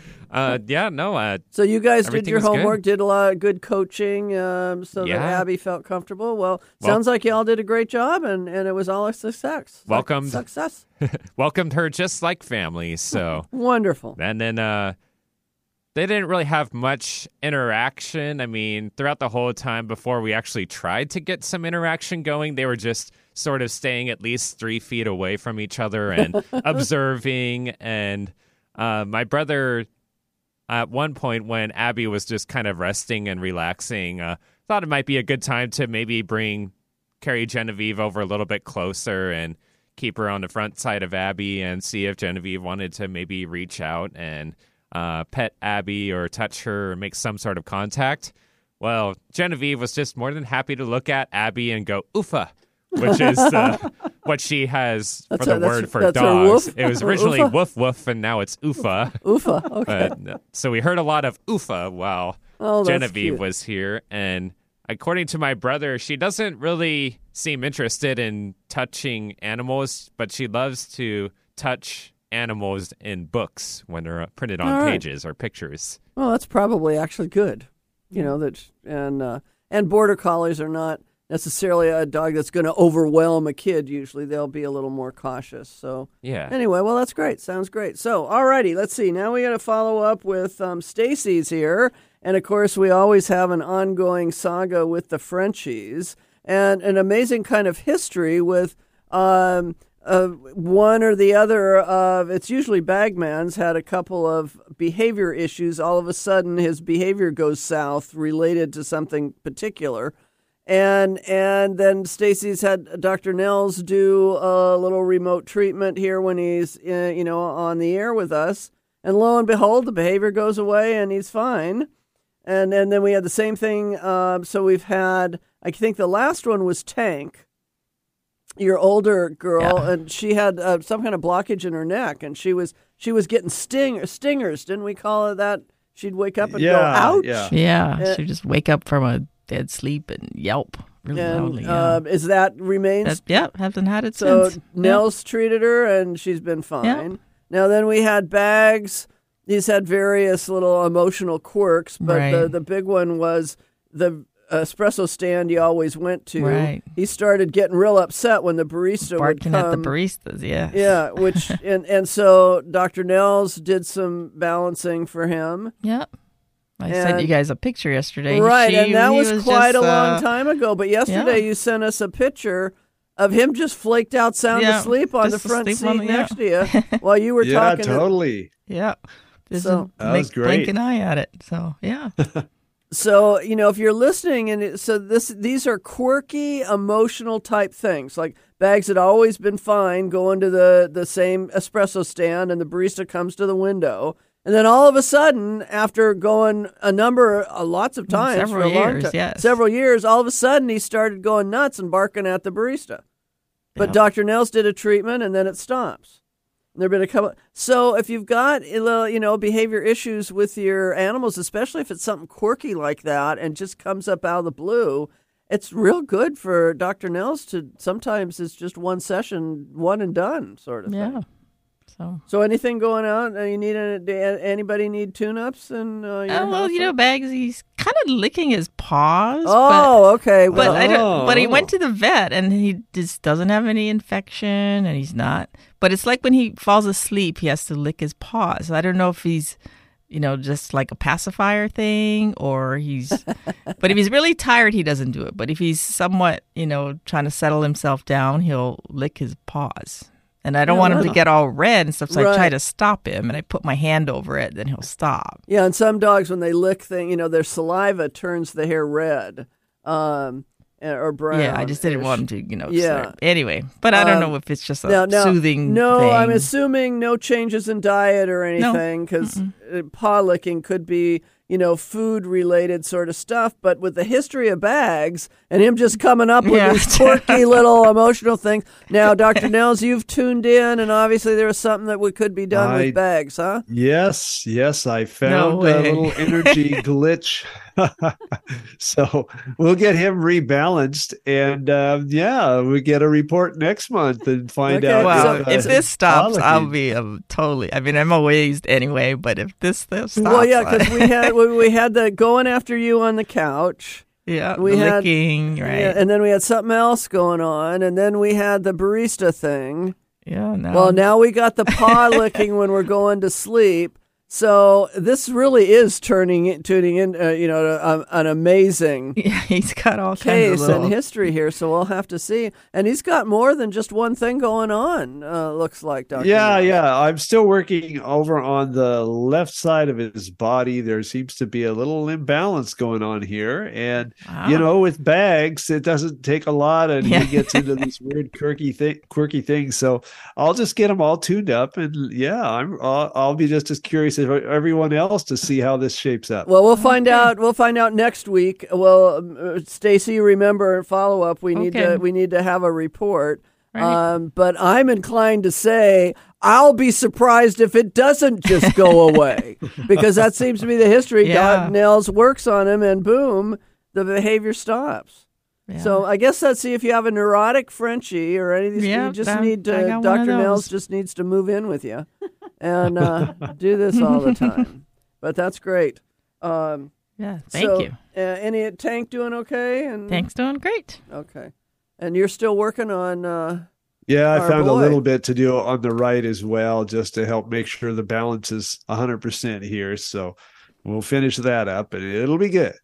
Speaker 1: so you guys did your homework,
Speaker 2: good.
Speaker 1: did a lot of good coaching, so that Abby felt comfortable. Well, sounds like you all did a great job, and it was all a success. Success.
Speaker 2: Welcomed her just like family. So
Speaker 1: wonderful.
Speaker 2: And then they didn't really have much interaction. I mean, throughout the whole time before we actually tried to get some interaction going, they were just sort of staying at least 3 feet away from each other and observing. And my brother, at one point when Abby was just kind of resting and relaxing, thought it might be a good time to maybe carry Genevieve over a little bit closer and keep her on the front side of Abby and see if Genevieve wanted to maybe reach out and pet Abby or touch her or make some sort of contact. Well, Genevieve was just more than happy to look at Abby and go, oofa, which is what she has for the word for dogs. It was originally woof woof, and now it's oofa.
Speaker 1: Oofa, okay.
Speaker 2: So we heard a lot of oofa while Genevieve was here. And according to my brother, she doesn't really seem interested in touching animals, but she loves to touch animals in books when they're printed on pages or pictures.
Speaker 1: Well, that's probably actually good. And border collies are not necessarily a dog that's going to overwhelm a kid. Usually they'll be a little more cautious. So anyway, well, that's great. Sounds great. So, all righty, let's see. Now we got to follow up with Stacy's here. And, of course, we always have an ongoing saga with the Frenchies and an amazing kind of history with one or the other of, it's usually Bagman's, had a couple of behavior issues. All of a sudden his behavior goes south related to something particular. And then Stacy's had Dr. Nels do a little remote treatment here when he's on the air with us, and lo and behold, the behavior goes away and he's fine. And then we had the same thing. So we've had, I think the last one was Tank, your older girl, and she had some kind of blockage in her neck, and she was getting stingers. Didn't we call it that? She'd wake up and go, ouch.
Speaker 12: Yeah, she'd just wake up from a dead sleep and yelp really loudly.
Speaker 1: Is that remains?
Speaker 12: Hasn't had it since.
Speaker 1: So Nels treated her and she's been fine.
Speaker 12: Yep.
Speaker 1: Now then we had Bags. He's had various little emotional quirks, but the big one was the espresso stand he always went to.
Speaker 12: Right.
Speaker 1: He started getting real upset when the barista would come.
Speaker 12: Barking at the baristas, yeah.
Speaker 1: Yeah, which and so Dr. Nels did some balancing for him.
Speaker 12: Yep. I sent you guys a picture yesterday.
Speaker 1: Right, and that was quite a long time ago. But yesterday you sent us a picture of him just flaked out sound asleep on the front seat next to you while you were talking.
Speaker 4: Yeah, totally.
Speaker 12: Yeah.
Speaker 1: So
Speaker 4: that was great.
Speaker 12: Blink an eye at it. So, yeah.
Speaker 1: So, if you're listening, and these are quirky, emotional type things. Like Bags had always been fine going to the same espresso stand, and the barista comes to the window. And then all of a sudden, after going lots of times for a long time, several years, all of a sudden he started going nuts and barking at the barista. But Dr. Nels did a treatment, and then it stops. And there've been a couple. So if you've got behavior issues with your animals, especially if it's something quirky like that and just comes up out of the blue, it's real good for Dr. Nels to. Sometimes it's just one session, one and done sort of thing.
Speaker 12: Yeah.
Speaker 1: So anything going on? You need anybody need tune-ups? And
Speaker 12: Bags, he's kind of licking his paws.
Speaker 1: Oh, okay.
Speaker 12: But he went to the vet, and he just doesn't have any infection, and he's not. But it's like when he falls asleep, he has to lick his paws. I don't know if he's, just like a pacifier thing, or he's. But if he's really tired, he doesn't do it. But if he's somewhat, trying to settle himself down, he'll lick his paws. And I don't want him to get all red and stuff, so I try to stop him, and I put my hand over it, then he'll stop.
Speaker 1: Yeah, and some dogs, when they lick their saliva turns the hair red or brown.
Speaker 12: Yeah, I just didn't want him to, Anyway, but I don't know if it's just a soothing
Speaker 1: No,
Speaker 12: thing.
Speaker 1: I'm assuming no changes in diet or anything, because paw licking could be food-related sort of stuff. But with the history of bags and him just coming up with these quirky little emotional things. Now, Dr. Nels, you've tuned in, and obviously there was something that could be done with bags, huh?
Speaker 4: Yes. I found a little energy glitch. So we'll get him rebalanced, and we get a report next month and find out.
Speaker 12: Well, if this stops, I'll be totally. I mean, I'm amazed anyway. But if this stops,
Speaker 1: well, because we had the going after you on the couch.
Speaker 12: Yeah,
Speaker 1: we had
Speaker 12: licking, right?
Speaker 1: Yeah, and then we had something else going on, and then we had the barista thing.
Speaker 12: Yeah.
Speaker 1: Well, now we got the paw licking when we're going to sleep. So this really is tuning in, an amazing
Speaker 12: he's got all
Speaker 1: case
Speaker 12: kinds of
Speaker 1: and history here. So we'll have to see. And he's got more than just one thing going on. Looks like, Dr.
Speaker 4: Yeah. I'm still working over on the left side of his body. There seems to be a little imbalance going on here, and with bags, it doesn't take a lot, and he gets into these weird, quirky things. So I'll just get him all tuned up, and I'll be just as curious everyone else to see how this shapes up.
Speaker 1: Well, we'll find out. We'll find out next week. Well, Stacy, remember, follow up. We need to have a report. Right. But I'm inclined to say I'll be surprised if it doesn't just go away, because that seems to be the history. Doc Nels works on him, and boom, the behavior stops. Yeah. So I guess let's see if you have a neurotic Frenchie or any of these. You just need to. Dr. Nels just needs to move in with you. And do this all the time. But that's great.
Speaker 12: Thank you.
Speaker 1: Any Tank doing okay? And
Speaker 12: Tank's doing great.
Speaker 1: Okay. And you're still working on
Speaker 4: I found a little bit to do on the right as well, just to help make sure the balance is 100% here. So we'll finish that up, and it'll be good.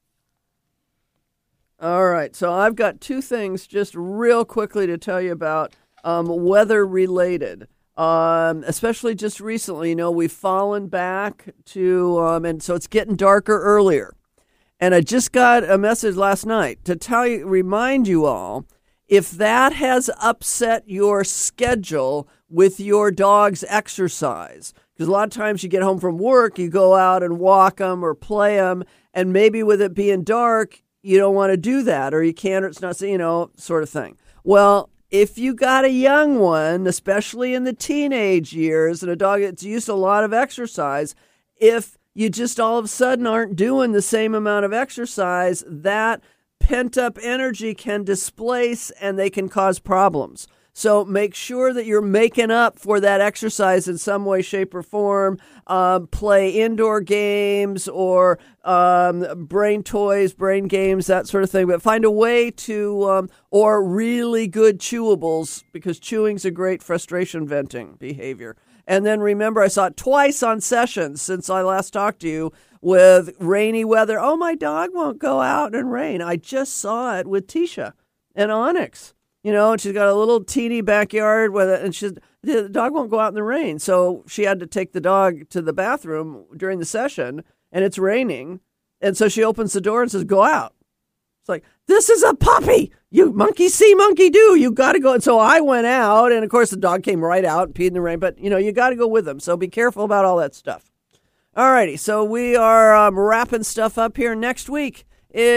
Speaker 1: All right. So I've got two things just real quickly to tell you about weather-related. Especially just recently, we've fallen back to, and so it's getting darker earlier. And I just got a message last night to remind you all, if that has upset your schedule with your dog's exercise, because a lot of times you get home from work, you go out and walk them or play them, and maybe with it being dark, you don't want to do that, or you can't, or it's not, sort of thing. Well, if you got a young one, especially in the teenage years, and a dog that's used to a lot of exercise, if you just all of a sudden aren't doing the same amount of exercise, that pent-up energy can displace, and they can cause problems. So make sure that you're making up for that exercise in some way, shape, or form. Play indoor games or brain toys, brain games, that sort of thing. But find a way to, or really good chewables, because chewing's a great frustration venting behavior. And then remember, I saw it twice on Sessions since I last talked to you with rainy weather. Oh, my dog won't go out in rain. I just saw it with Tisha and Onyx. And she's got a little teeny backyard with it, and the dog won't go out in the rain. So she had to take the dog to the bathroom during the session, and it's raining. And so she opens the door and says, "Go out." It's like, this is a puppy. You monkey see, monkey do. You got to go. And so I went out, and of course the dog came right out and peed in the rain. But, you got to go with them. So be careful about all that stuff. All righty. So we are wrapping stuff up here. Next week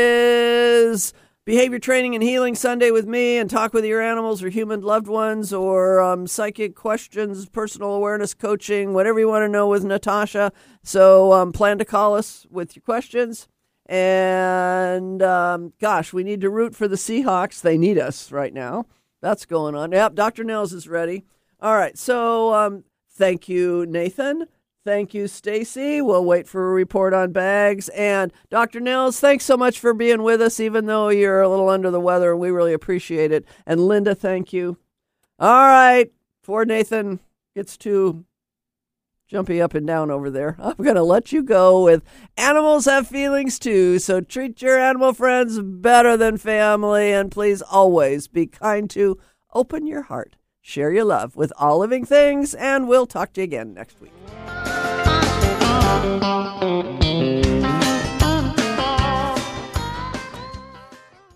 Speaker 1: is Behavior Training and Healing Sunday with me, and talk with your animals or human loved ones, or psychic questions, personal awareness coaching, whatever you want to know with Natasha. So plan to call us with your questions. And we need to root for the Seahawks. They need us right now. That's going on. Yep, Dr. Nels is ready. All right. So thank you, Nathan. Thank you, Stacy. We'll wait for a report on bags. And Dr. Nels, thanks so much for being with us, even though you're a little under the weather. We really appreciate it. And Linda, thank you. All right. Before Nathan gets too jumpy up and down over there, I'm going to let you go with animals have feelings too. So treat your animal friends better than family. And please always be kind to, open your heart, share your love with all living things. And we'll talk to you again next week.